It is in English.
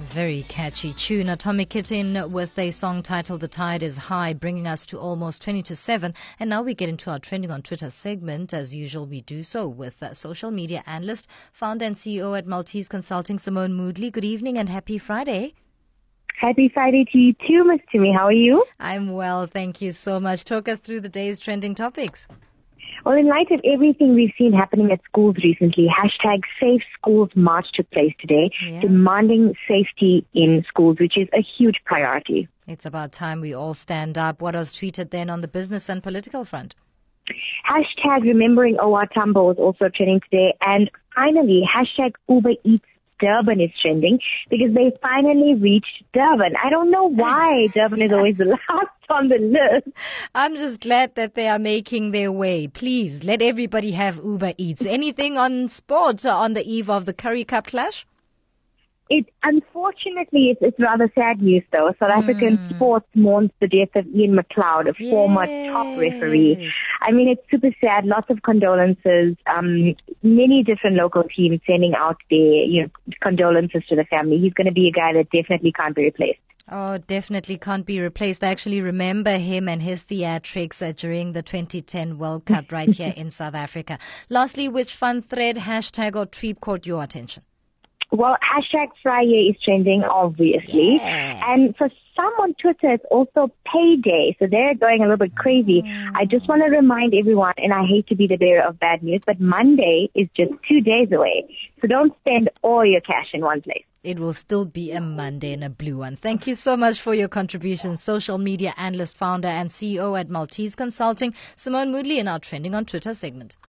Very catchy tune. Atomic Kitten with a song titled The Tide is High, bringing us to almost 20 to 7. And now we get into our Trending on Twitter segment. As usual, we do so with social media analyst, founder and CEO at Maltese Consulting, Simone Moodley. Good evening and happy Friday. Happy Friday to you too, Miss Timmy. How are you? I'm well, thank you so much. Talk us through the day's trending topics. Well, in light of everything we've seen happening at schools recently, hashtag Safe Schools March took place today, demanding safety in schools, which is a huge priority. It's about time we all stand up. What was tweeted then on the business and political front? Hashtag Remembering O.R. Tambo was also trending today. And finally, hashtag Uber Eats Durban is trending because they finally reached Durban. I don't know why Durban is always the last on the list. I'm just glad that they are making their way. Please, let everybody have Uber Eats. Anything on sports on the eve of the Currie Cup clash? Unfortunately, it's rather sad news though. South African sports mourns the death of Ian McLeod, a former top referee. I mean, it's super sad. Lots of condolences. Many different local teams sending out their, condolences to the family. He's going to be a guy that definitely can't be replaced. Oh, definitely can't be replaced. I actually remember him and his theatrics during the 2010 World Cup right here in South Africa. Lastly, which fun thread, hashtag or tweet caught your attention? Well, hashtag Friday is trending, obviously. Yeah. And for some on Twitter, it's also payday. So they're going a little bit crazy. I just want to remind everyone, and I hate to be the bearer of bad news, but Monday is just 2 days away. So don't spend all your cash in one place. It will still be a Monday and a blue one. Thank you so much for your contribution. Social media analyst, founder and CEO at Maltese Consulting, Simone Moodley in our Trending on Twitter segment.